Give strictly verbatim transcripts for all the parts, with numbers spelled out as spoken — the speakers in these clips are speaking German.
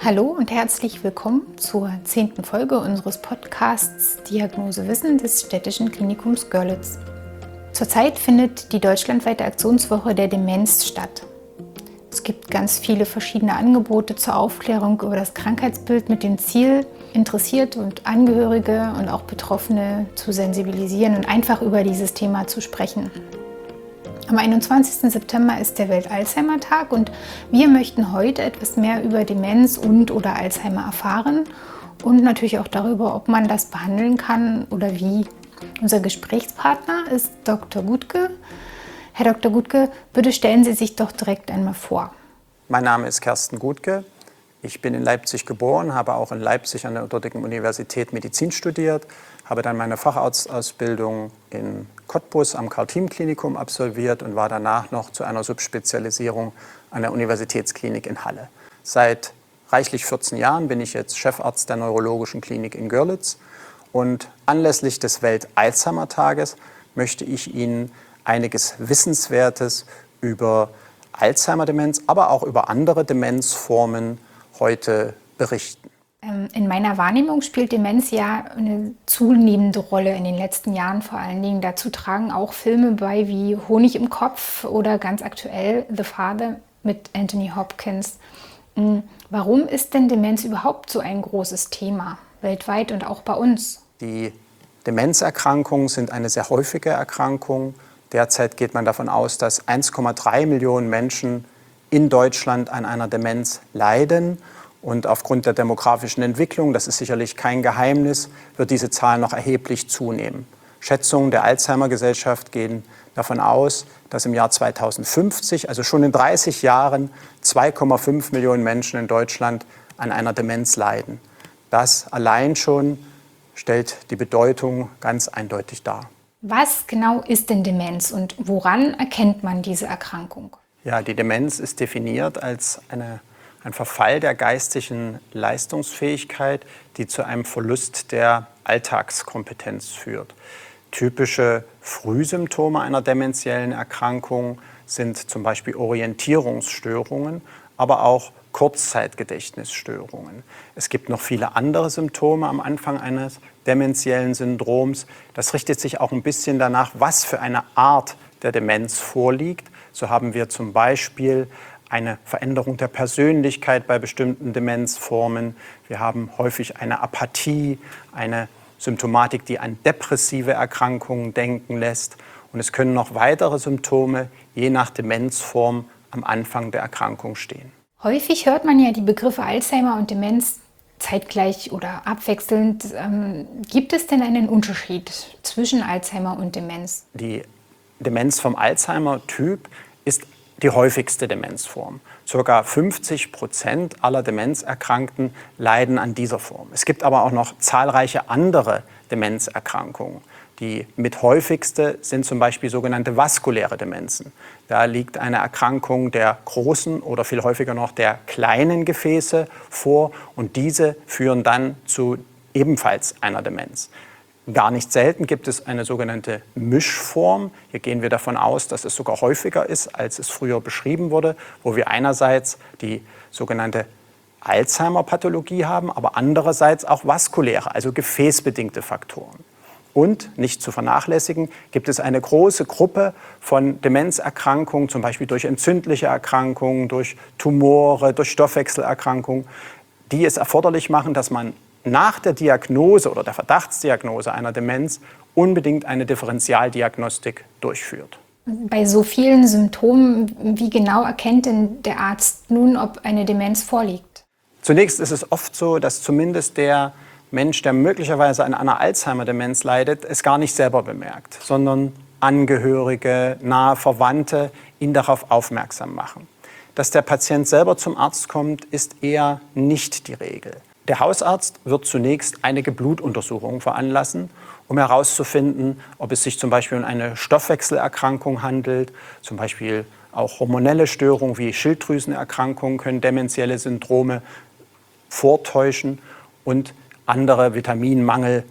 Hallo und herzlich willkommen zur zehnten Folge unseres Podcasts Diagnose Wissen des Städtischen Klinikums Görlitz. Zurzeit findet die deutschlandweite Aktionswoche der Demenz statt. Es gibt ganz viele verschiedene Angebote zur Aufklärung über das Krankheitsbild mit dem Ziel, Interessierte und Angehörige und auch Betroffene zu sensibilisieren und einfach über dieses Thema zu sprechen. Am einundzwanzigsten September ist der Welt-Alzheimer-Tag und wir möchten heute etwas mehr über Demenz und oder Alzheimer erfahren und natürlich auch darüber, ob man das behandeln kann oder wie. Unser Gesprächspartner ist Doktor Gutke. Herr Doktor Gutke, bitte stellen Sie sich doch direkt einmal vor. Mein Name ist Kersten Gutke. Ich bin in Leipzig geboren, habe auch in Leipzig an der dortigen Universität Medizin studiert, habe dann meine Facharztausbildung in Cottbus am Karl-Thiem-Klinikum absolviert und war danach noch zu einer Subspezialisierung an der Universitätsklinik in Halle. Seit reichlich vierzehn Jahren bin ich jetzt Chefarzt der Neurologischen Klinik in Görlitz und anlässlich des Welt-Alzheimer-Tages möchte ich Ihnen einiges Wissenswertes über Alzheimer-Demenz, aber auch über andere Demenzformen heute berichten. In meiner Wahrnehmung spielt Demenz ja eine zunehmende Rolle in den letzten Jahren vor allen Dingen. Dazu tragen auch Filme bei wie Honig im Kopf oder ganz aktuell The Father mit Anthony Hopkins. Warum ist denn Demenz überhaupt so ein großes Thema, weltweit und auch bei uns? Die Demenzerkrankungen sind eine sehr häufige Erkrankung. Derzeit geht man davon aus, dass eins Komma drei Millionen Menschen in Deutschland an einer Demenz leiden. Und aufgrund der demografischen Entwicklung, das ist sicherlich kein Geheimnis, wird diese Zahl noch erheblich zunehmen. Schätzungen der Alzheimer-Gesellschaft gehen davon aus, dass im Jahr zweitausendfünfzig, also schon in dreißig Jahren, zwei Komma fünf Millionen Menschen in Deutschland an einer Demenz leiden. Das allein schon stellt die Bedeutung ganz eindeutig dar. Was genau ist denn Demenz und woran erkennt man diese Erkrankung? Ja, die Demenz ist definiert als eine Ein Verfall der geistigen Leistungsfähigkeit, die zu einem Verlust der Alltagskompetenz führt. Typische Frühsymptome einer dementiellen Erkrankung sind zum Beispiel Orientierungsstörungen, aber auch Kurzzeitgedächtnisstörungen. Es gibt noch viele andere Symptome am Anfang eines dementiellen Syndroms. Das richtet sich auch ein bisschen danach, was für eine Art der Demenz vorliegt. So haben wir zum Beispiel eine Veränderung der Persönlichkeit bei bestimmten Demenzformen. Wir haben häufig eine Apathie, eine Symptomatik, die an depressive Erkrankungen denken lässt. Und es können noch weitere Symptome je nach Demenzform am Anfang der Erkrankung stehen. Häufig hört man ja die Begriffe Alzheimer und Demenz zeitgleich oder abwechselnd. Ähm, gibt es denn einen Unterschied zwischen Alzheimer und Demenz? Die Demenz vom Alzheimer-Typ ist die häufigste Demenzform. Circa fünfzig Prozent aller Demenzerkrankten leiden an dieser Form. Es gibt aber auch noch zahlreiche andere Demenzerkrankungen. Die mit häufigste sind zum Beispiel sogenannte vaskuläre Demenzen. Da liegt eine Erkrankung der großen oder viel häufiger noch der kleinen Gefäße vor und diese führen dann zu ebenfalls einer Demenz. Gar nicht selten gibt es eine sogenannte Mischform. Hier gehen wir davon aus, dass es sogar häufiger ist, als es früher beschrieben wurde, wo wir einerseits die sogenannte Alzheimer-Pathologie haben, aber andererseits auch vaskuläre, also gefäßbedingte Faktoren. Und, nicht zu vernachlässigen, gibt es eine große Gruppe von Demenzerkrankungen, zum Beispiel durch entzündliche Erkrankungen, durch Tumore, durch Stoffwechselerkrankungen, die es erforderlich machen, dass man nach der Diagnose oder der Verdachtsdiagnose einer Demenz unbedingt eine Differentialdiagnostik durchführt. Bei so vielen Symptomen, wie genau erkennt denn der Arzt nun, ob eine Demenz vorliegt? Zunächst ist es oft so, dass zumindest der Mensch, der möglicherweise an einer Alzheimer-Demenz leidet, es gar nicht selber bemerkt, sondern Angehörige, nahe Verwandte ihn darauf aufmerksam machen. Dass der Patient selber zum Arzt kommt, ist eher nicht die Regel. Der Hausarzt wird zunächst einige Blutuntersuchungen veranlassen, um herauszufinden, ob es sich zum Beispiel um eine Stoffwechselerkrankung handelt. Zum Beispiel auch hormonelle Störungen wie Schilddrüsenerkrankungen können dementielle Syndrome vortäuschen und andere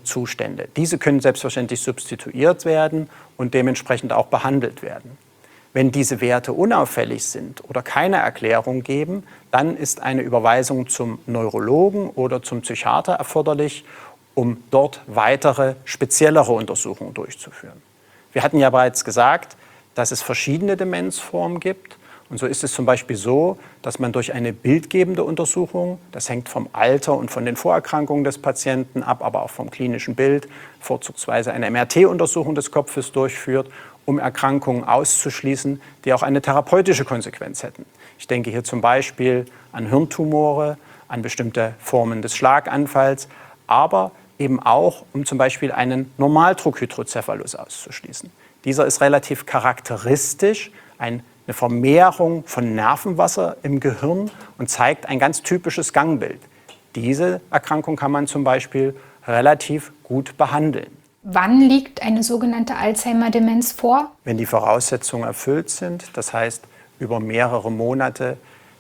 Vitaminmangelzustände. Diese können selbstverständlich substituiert werden und dementsprechend auch behandelt werden. Wenn diese Werte unauffällig sind oder keine Erklärung geben, dann ist eine Überweisung zum Neurologen oder zum Psychiater erforderlich, um dort weitere, speziellere Untersuchungen durchzuführen. Wir hatten ja bereits gesagt, dass es verschiedene Demenzformen gibt. Und so ist es zum Beispiel so, dass man durch eine bildgebende Untersuchung, das hängt vom Alter und von den Vorerkrankungen des Patienten ab, aber auch vom klinischen Bild, vorzugsweise eine M R T-Untersuchung des Kopfes durchführt, um Erkrankungen auszuschließen, die auch eine therapeutische Konsequenz hätten. Ich denke hier zum Beispiel an Hirntumore, an bestimmte Formen des Schlaganfalls, aber eben auch, um zum Beispiel einen Normaldruckhydrocephalus auszuschließen. Dieser ist relativ charakteristisch, ein eine Vermehrung von Nervenwasser im Gehirn und zeigt ein ganz typisches Gangbild. Diese Erkrankung kann man zum Beispiel relativ gut behandeln. Wann liegt eine sogenannte Alzheimer-Demenz vor? Wenn die Voraussetzungen erfüllt sind, das heißt über mehrere Monate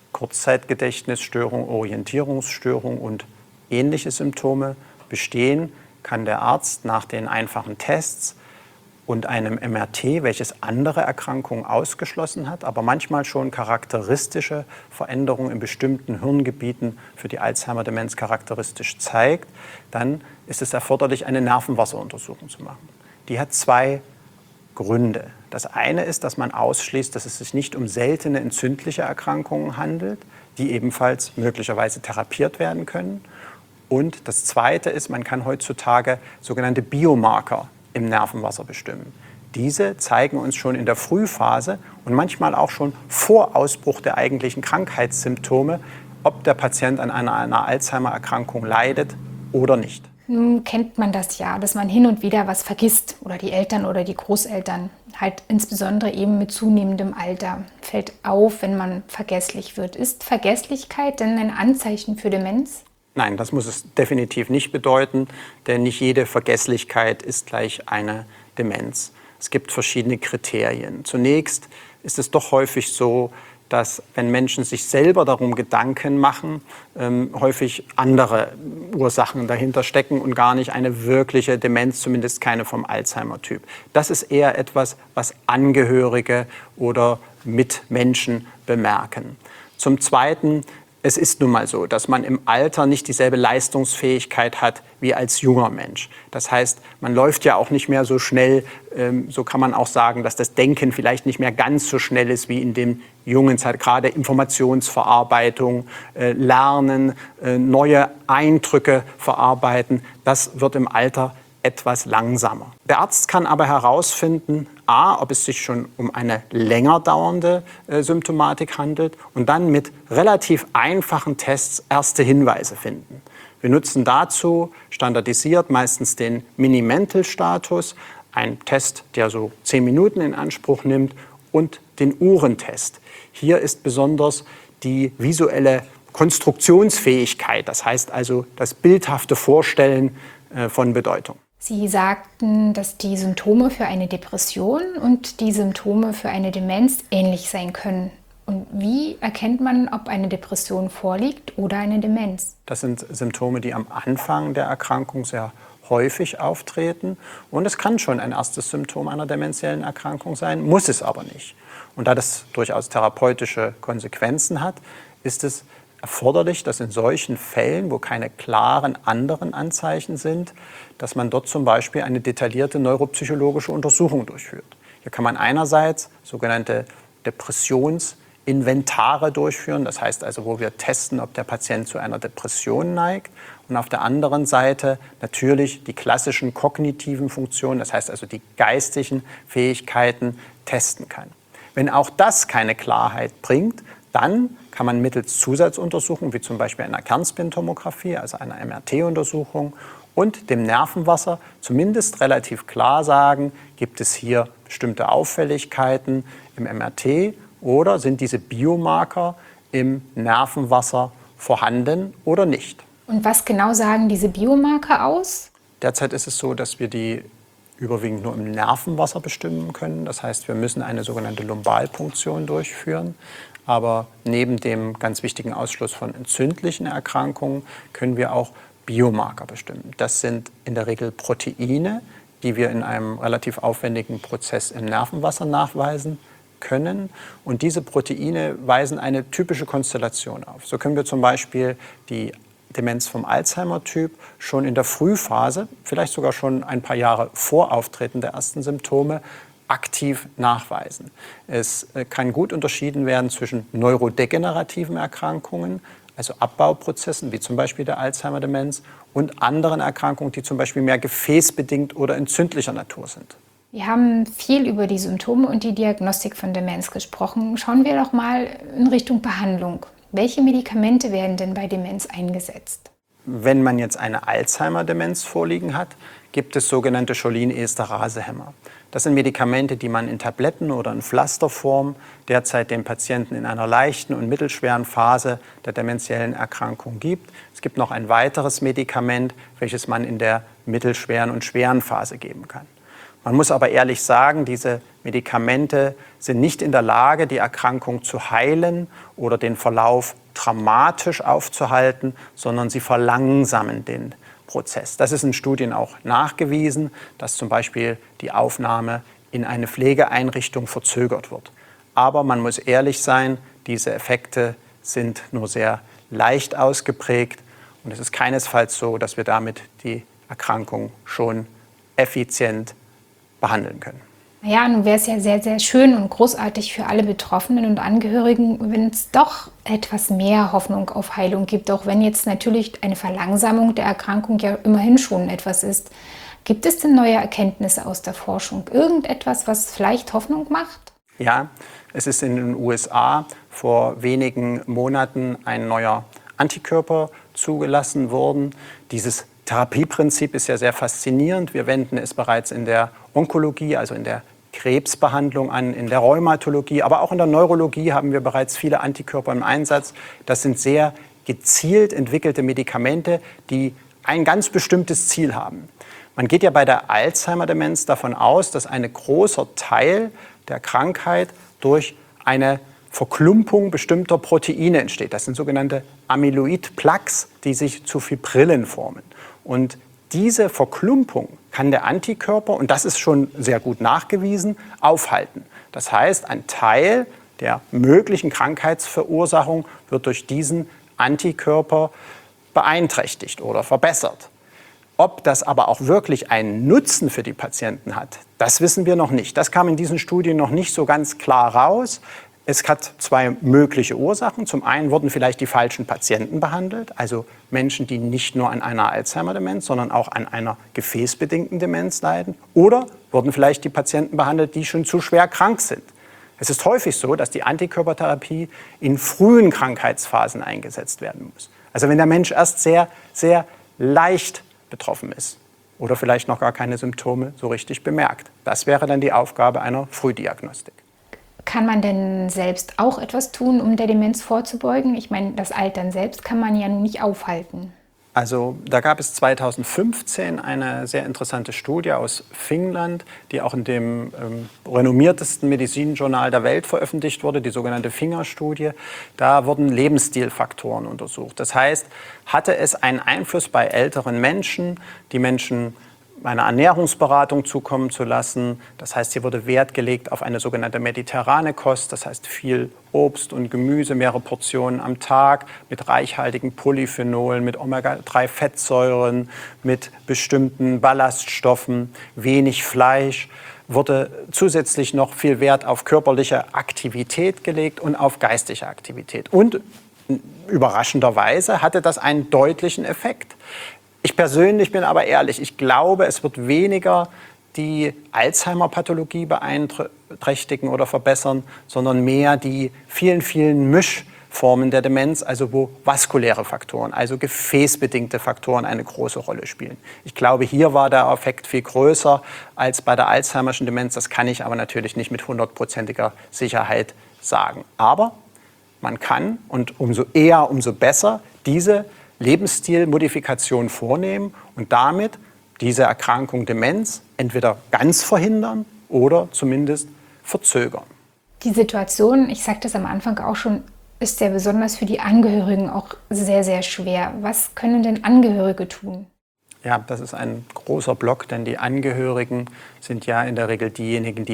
Kurzzeitgedächtnisstörung, Orientierungsstörung und ähnliche Symptome bestehen, kann der Arzt nach den einfachen Tests und einem M R T, welches andere Erkrankungen ausgeschlossen hat, aber manchmal schon charakteristische Veränderungen in bestimmten Hirngebieten für die Alzheimer-Demenz charakteristisch zeigt, dann ist es erforderlich, eine Nervenwasseruntersuchung zu machen. Die hat zwei Gründe. Das eine ist, dass man ausschließt, dass es sich nicht um seltene entzündliche Erkrankungen handelt, die ebenfalls möglicherweise therapiert werden können. Und das zweite ist, man kann heutzutage sogenannte Biomarker im Nervenwasser bestimmen. Diese zeigen uns schon in der Frühphase und manchmal auch schon vor Ausbruch der eigentlichen Krankheitssymptome, ob der Patient an einer, einer Alzheimer-Erkrankung leidet oder nicht. Nun kennt man das ja, dass man hin und wieder was vergisst oder die Eltern oder die Großeltern. Halt insbesondere eben mit zunehmendem Alter fällt auf, wenn man vergesslich wird. Ist Vergesslichkeit denn ein Anzeichen für Demenz? Nein, das muss es definitiv nicht bedeuten, denn nicht jede Vergesslichkeit ist gleich eine Demenz. Es gibt verschiedene Kriterien. Zunächst ist es doch häufig so, dass wenn Menschen sich selber darum Gedanken machen, ähm, häufig andere Ursachen dahinter stecken und gar nicht eine wirkliche Demenz, zumindest keine vom Alzheimer-Typ. Das ist eher etwas, was Angehörige oder Mitmenschen bemerken. Zum Zweiten, es ist nun mal so, dass man im Alter nicht dieselbe Leistungsfähigkeit hat wie als junger Mensch. Das heißt, man läuft ja auch nicht mehr so schnell. Ähm, so kann man auch sagen, dass das Denken vielleicht nicht mehr ganz so schnell ist wie in dem jungen Zeit. Gerade Informationsverarbeitung, äh, Lernen, äh, neue Eindrücke verarbeiten, das wird im Alter etwas langsamer. Der Arzt kann aber herausfinden, a, ob es sich schon um eine länger dauernde äh, Symptomatik handelt und dann mit relativ einfachen Tests erste Hinweise finden. Wir nutzen dazu standardisiert meistens den Mini-Mental-Status, ein Test, der so zehn Minuten in Anspruch nimmt, und den Uhrentest. Hier ist besonders die visuelle Konstruktionsfähigkeit, das heißt also das bildhafte Vorstellen äh, von Bedeutung. Sie sagten, dass die Symptome für eine Depression und die Symptome für eine Demenz ähnlich sein können. Und wie erkennt man, ob eine Depression vorliegt oder eine Demenz? Das sind Symptome, die am Anfang der Erkrankung sehr häufig auftreten. Und es kann schon ein erstes Symptom einer dementiellen Erkrankung sein, muss es aber nicht. Und da das durchaus therapeutische Konsequenzen hat, ist es erforderlich, dass in solchen Fällen, wo keine klaren anderen Anzeichen sind, dass man dort zum Beispiel eine detaillierte neuropsychologische Untersuchung durchführt. Hier kann man einerseits sogenannte Depressionsinventare durchführen, das heißt also, wo wir testen, ob der Patient zu einer Depression neigt, und auf der anderen Seite natürlich die klassischen kognitiven Funktionen, das heißt also die geistigen Fähigkeiten testen kann. Wenn auch das keine Klarheit bringt, dann kann man mittels Zusatzuntersuchungen, wie zum Beispiel einer Kernspintomographie, also einer M R T-Untersuchung, und dem Nervenwasser zumindest relativ klar sagen, gibt es hier bestimmte Auffälligkeiten im M R T oder sind diese Biomarker im Nervenwasser vorhanden oder nicht. Und was genau sagen diese Biomarker aus? Derzeit ist es so, dass wir die überwiegend nur im Nervenwasser bestimmen können. Das heißt, wir müssen eine sogenannte Lumbalpunktion durchführen. Aber neben dem ganz wichtigen Ausschluss von entzündlichen Erkrankungen können wir auch Biomarker bestimmen. Das sind in der Regel Proteine, die wir in einem relativ aufwendigen Prozess im Nervenwasser nachweisen. können. Und diese Proteine weisen eine typische Konstellation auf. So können wir zum Beispiel die Demenz vom Alzheimer-Typ schon in der Frühphase, vielleicht sogar schon ein paar Jahre vor Auftreten der ersten Symptome, aktiv nachweisen. Es kann gut unterschieden werden zwischen neurodegenerativen Erkrankungen, also Abbauprozessen, wie zum Beispiel der Alzheimer-Demenz, und anderen Erkrankungen, die zum Beispiel mehr gefäßbedingt oder entzündlicher Natur sind. Wir haben viel über die Symptome und die Diagnostik von Demenz gesprochen. Schauen wir doch mal in Richtung Behandlung. Welche Medikamente werden denn bei Demenz eingesetzt? Wenn man jetzt eine Alzheimer-Demenz vorliegen hat, gibt es sogenannte Cholinesterase-Hämmer. Das sind Medikamente, die man in Tabletten oder in Pflasterform derzeit dem Patienten in einer leichten und mittelschweren Phase der dementiellen Erkrankung gibt. Es gibt noch ein weiteres Medikament, welches man in der mittelschweren und schweren Phase geben kann. Man muss aber ehrlich sagen, diese Medikamente sind nicht in der Lage, die Erkrankung zu heilen oder den Verlauf dramatisch aufzuhalten, sondern sie verlangsamen den Prozess. Das ist in Studien auch nachgewiesen, dass zum Beispiel die Aufnahme in eine Pflegeeinrichtung verzögert wird. Aber man muss ehrlich sein, diese Effekte sind nur sehr leicht ausgeprägt und es ist keinesfalls so, dass wir damit die Erkrankung schon effizient behandeln können. Ja, nun wäre es ja sehr, sehr schön und großartig für alle Betroffenen und Angehörigen, wenn es doch etwas mehr Hoffnung auf Heilung gibt, auch wenn jetzt natürlich eine Verlangsamung der Erkrankung ja immerhin schon etwas ist. Gibt es denn neue Erkenntnisse aus der Forschung? Irgendetwas, was vielleicht Hoffnung macht? Ja, es ist in den U S A vor wenigen Monaten ein neuer Antikörper zugelassen worden. Dieses Therapieprinzip ist ja sehr faszinierend. Wir wenden es bereits in der Onkologie, also in der Krebsbehandlung an, in der Rheumatologie, aber auch in der Neurologie haben wir bereits viele Antikörper im Einsatz. Das sind sehr gezielt entwickelte Medikamente, die ein ganz bestimmtes Ziel haben. Man geht ja bei der Alzheimer-Demenz davon aus, dass ein großer Teil der Krankheit durch eine Verklumpung bestimmter Proteine entsteht. Das sind sogenannte Amyloid-Plaques, die sich zu Fibrillen formen. Und diese Verklumpung kann der Antikörper, und das ist schon sehr gut nachgewiesen, aufhalten. Das heißt, ein Teil der möglichen Krankheitsverursachung wird durch diesen Antikörper beeinträchtigt oder verbessert. Ob das aber auch wirklich einen Nutzen für die Patienten hat, das wissen wir noch nicht. Das kam in diesen Studien noch nicht so ganz klar raus. Es hat zwei mögliche Ursachen. Zum einen wurden vielleicht die falschen Patienten behandelt, also Menschen, die nicht nur an einer Alzheimer-Demenz, sondern auch an einer gefäßbedingten Demenz leiden. Oder wurden vielleicht die Patienten behandelt, die schon zu schwer krank sind. Es ist häufig so, dass die Antikörpertherapie in frühen Krankheitsphasen eingesetzt werden muss. Also wenn der Mensch erst sehr, sehr leicht betroffen ist oder vielleicht noch gar keine Symptome so richtig bemerkt. Das wäre dann die Aufgabe einer Frühdiagnostik. Kann man denn selbst auch etwas tun, um der Demenz vorzubeugen? Ich meine, das Altern selbst kann man ja nun nicht aufhalten. Also da gab es zweitausendfünfzehn eine sehr interessante Studie aus Finnland, die auch in dem ähm, renommiertesten Medizinjournal der Welt veröffentlicht wurde, die sogenannte Finger-Studie. Da wurden Lebensstilfaktoren untersucht. Das heißt, hatte es einen Einfluss bei älteren Menschen, die Menschen eine Ernährungsberatung zukommen zu lassen. Das heißt, hier wurde Wert gelegt auf eine sogenannte mediterrane Kost, das heißt viel Obst und Gemüse, mehrere Portionen am Tag, mit reichhaltigen Polyphenolen, mit Omega drei Fettsäuren, mit bestimmten Ballaststoffen, wenig Fleisch. Wurde zusätzlich noch viel Wert auf körperliche Aktivität gelegt und auf geistige Aktivität. Und überraschenderweise hatte das einen deutlichen Effekt. Ich persönlich bin aber ehrlich, ich glaube, es wird weniger die Alzheimer-Pathologie beeinträchtigen oder verbessern, sondern mehr die vielen, vielen Mischformen der Demenz, also wo vaskuläre Faktoren, also gefäßbedingte Faktoren eine große Rolle spielen. Ich glaube, hier war der Effekt viel größer als bei der Alzheimerschen Demenz. Das kann ich aber natürlich nicht mit hundertprozentiger Sicherheit sagen. Aber man kann, und umso eher, umso besser, diese Lebensstilmodifikation vornehmen und damit diese Erkrankung Demenz entweder ganz verhindern oder zumindest verzögern. Die Situation, ich sagte es am Anfang auch schon, ist ja besonders für die Angehörigen auch sehr, sehr schwer. Was können denn Angehörige tun? Ja, das ist ein großer Block, denn die Angehörigen sind ja in der Regel diejenigen, die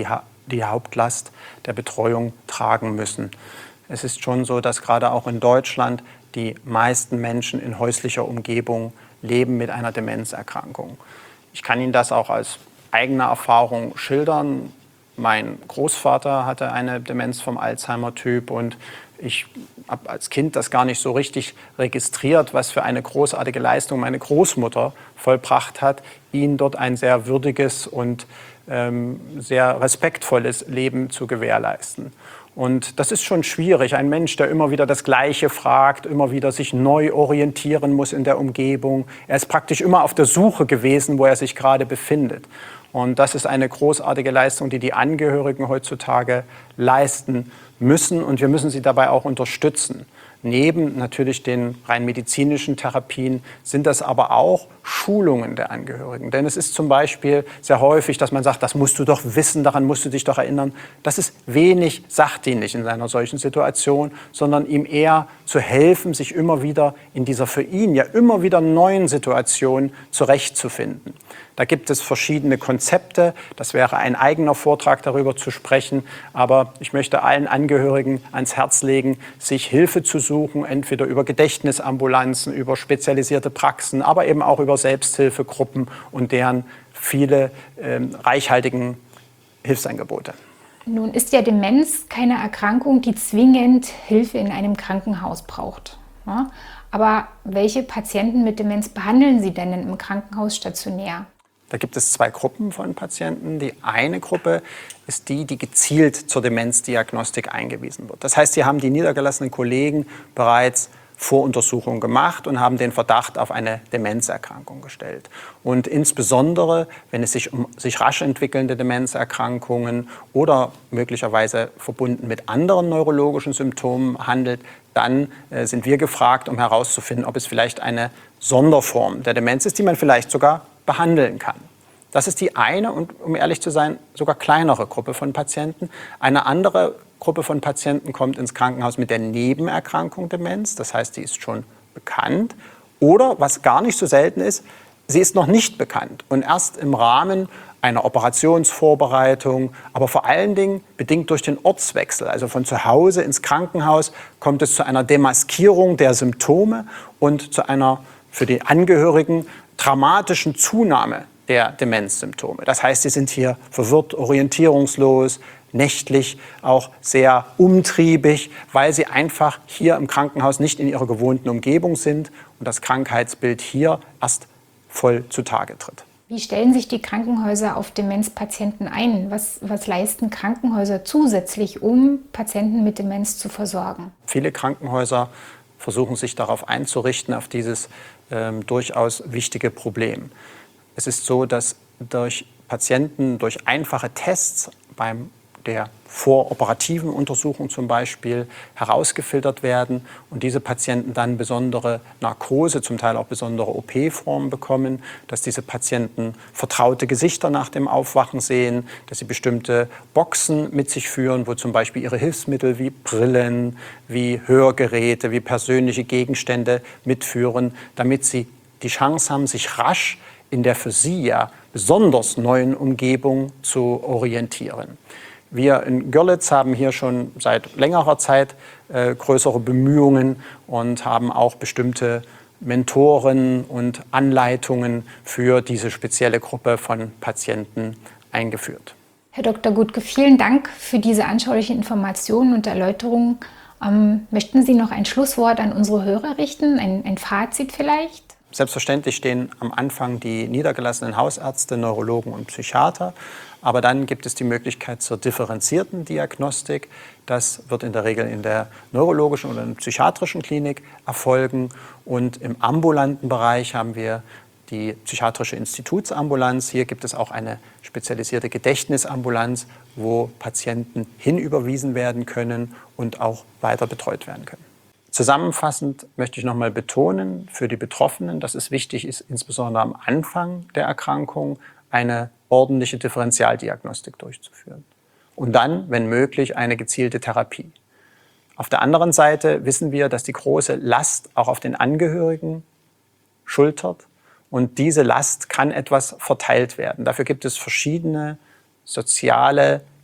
die Hauptlast der Betreuung tragen müssen. Es ist schon so, dass gerade auch in Deutschland die meisten Menschen in häuslicher Umgebung leben mit einer Demenzerkrankung. Ich kann Ihnen das auch als eigene Erfahrung schildern. Mein Großvater hatte eine Demenz vom Alzheimer-Typ und ich habe als Kind das gar nicht so richtig registriert, was für eine großartige Leistung meine Großmutter vollbracht hat, ihn dort ein sehr würdiges und ähm, sehr respektvolles Leben zu gewährleisten. Und das ist schon schwierig. Ein Mensch, der immer wieder das Gleiche fragt, immer wieder sich neu orientieren muss in der Umgebung. Er ist praktisch immer auf der Suche gewesen, wo er sich gerade befindet. Und das ist eine großartige Leistung, die die Angehörigen heutzutage leisten müssen. Und wir müssen sie dabei auch unterstützen. Neben natürlich den rein medizinischen Therapien sind das aber auch Schulungen der Angehörigen. Denn es ist zum Beispiel sehr häufig, dass man sagt, das musst du doch wissen, daran musst du dich doch erinnern. Das ist wenig sachdienlich in einer solchen Situation, sondern ihm eher zu helfen, sich immer wieder in dieser für ihn ja immer wieder neuen Situation zurechtzufinden. Da gibt es verschiedene Konzepte. Das wäre ein eigener Vortrag, darüber zu sprechen. Aber ich möchte allen Angehörigen ans Herz legen, sich Hilfe zu suchen, entweder über Gedächtnisambulanzen, über spezialisierte Praxen, aber eben auch über Selbsthilfegruppen und deren viele äh, reichhaltigen Hilfsangebote. Nun ist ja Demenz keine Erkrankung, die zwingend Hilfe in einem Krankenhaus braucht. Ja? Aber welche Patienten mit Demenz behandeln Sie denn im Krankenhaus stationär? Da gibt es zwei Gruppen von Patienten. Die eine Gruppe ist die, die gezielt zur Demenzdiagnostik eingewiesen wird. Das heißt, sie haben die niedergelassenen Kollegen bereits Voruntersuchungen gemacht und haben den Verdacht auf eine Demenzerkrankung gestellt. Und insbesondere, wenn es sich um sich rasch entwickelnde Demenzerkrankungen oder möglicherweise verbunden mit anderen neurologischen Symptomen handelt, dann äh, sind wir gefragt, um herauszufinden, ob es vielleicht eine Sonderform der Demenz ist, die man vielleicht sogar behandeln kann. Das ist die eine und, um ehrlich zu sein, sogar kleinere Gruppe von Patienten. Eine andere Gruppe von Patienten kommt ins Krankenhaus mit der Nebenerkrankung Demenz. Das heißt, die ist schon bekannt. Oder, was gar nicht so selten ist, sie ist noch nicht bekannt. Und erst im Rahmen einer Operationsvorbereitung, aber vor allen Dingen bedingt durch den Ortswechsel, also von zu Hause ins Krankenhaus, kommt es zu einer Demaskierung der Symptome und zu einer für die Angehörigen dramatischen Zunahme der Demenzsymptome. Das heißt, sie sind hier verwirrt, orientierungslos, nächtlich auch sehr umtriebig, weil sie einfach hier im Krankenhaus nicht in ihrer gewohnten Umgebung sind und das Krankheitsbild hier erst voll zutage tritt. Wie stellen sich die Krankenhäuser auf Demenzpatienten ein? Was, was leisten Krankenhäuser zusätzlich, um Patienten mit Demenz zu versorgen? Viele Krankenhäuser versuchen sich darauf einzurichten, auf dieses ähm, durchaus wichtige Problem. Es ist so, dass durch Patienten, durch einfache Tests beim der voroperativen Untersuchung zum Beispiel herausgefiltert werden und diese Patienten dann besondere Narkose, zum Teil auch besondere O P-Formen bekommen, dass diese Patienten vertraute Gesichter nach dem Aufwachen sehen, dass sie bestimmte Boxen mit sich führen, wo zum Beispiel ihre Hilfsmittel wie Brillen, wie Hörgeräte, wie persönliche Gegenstände mitführen, damit sie die Chance haben, sich rasch in der für sie ja besonders neuen Umgebung zu orientieren. Wir in Görlitz haben hier schon seit längerer Zeit äh, größere Bemühungen und haben auch bestimmte Mentoren und Anleitungen für diese spezielle Gruppe von Patienten eingeführt. Herr Doktor Gutke, vielen Dank für diese anschaulichen Informationen und Erläuterungen. Ähm, möchten Sie noch ein Schlusswort an unsere Hörer richten, ein, ein Fazit vielleicht? Selbstverständlich stehen am Anfang die niedergelassenen Hausärzte, Neurologen und Psychiater. Aber dann gibt es die Möglichkeit zur differenzierten Diagnostik. Das wird in der Regel in der neurologischen oder in der psychiatrischen Klinik erfolgen. Und im ambulanten Bereich haben wir die psychiatrische Institutsambulanz. Hier gibt es auch eine spezialisierte Gedächtnisambulanz, wo Patienten hinüberwiesen werden können und auch weiter betreut werden können. Zusammenfassend möchte ich noch mal betonen für die Betroffenen, dass es wichtig ist, insbesondere am Anfang der Erkrankung eine ordentliche Differentialdiagnostik durchzuführen. Und dann, wenn möglich, eine gezielte Therapie. Auf der anderen Seite wissen wir, dass die große Last auch auf den Angehörigen schultert. Und diese Last kann etwas verteilt werden. Dafür gibt es verschiedene soziale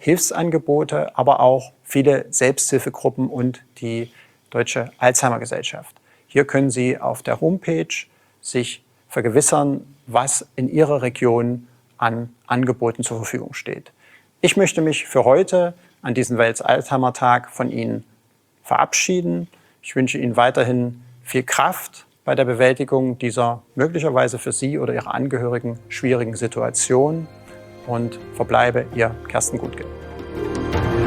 Hilfsangebote, aber auch viele Selbsthilfegruppen und die Deutsche Alzheimer-Gesellschaft. Hier können Sie auf der Homepage sich vergewissern, was in Ihrer Region an Angeboten zur Verfügung steht. Ich möchte mich für heute an diesem Welt-Alzheimer-Tag von Ihnen verabschieden. Ich wünsche Ihnen weiterhin viel Kraft bei der Bewältigung dieser möglicherweise für Sie oder Ihre Angehörigen schwierigen Situation und verbleibe Ihr Kersten Gutke.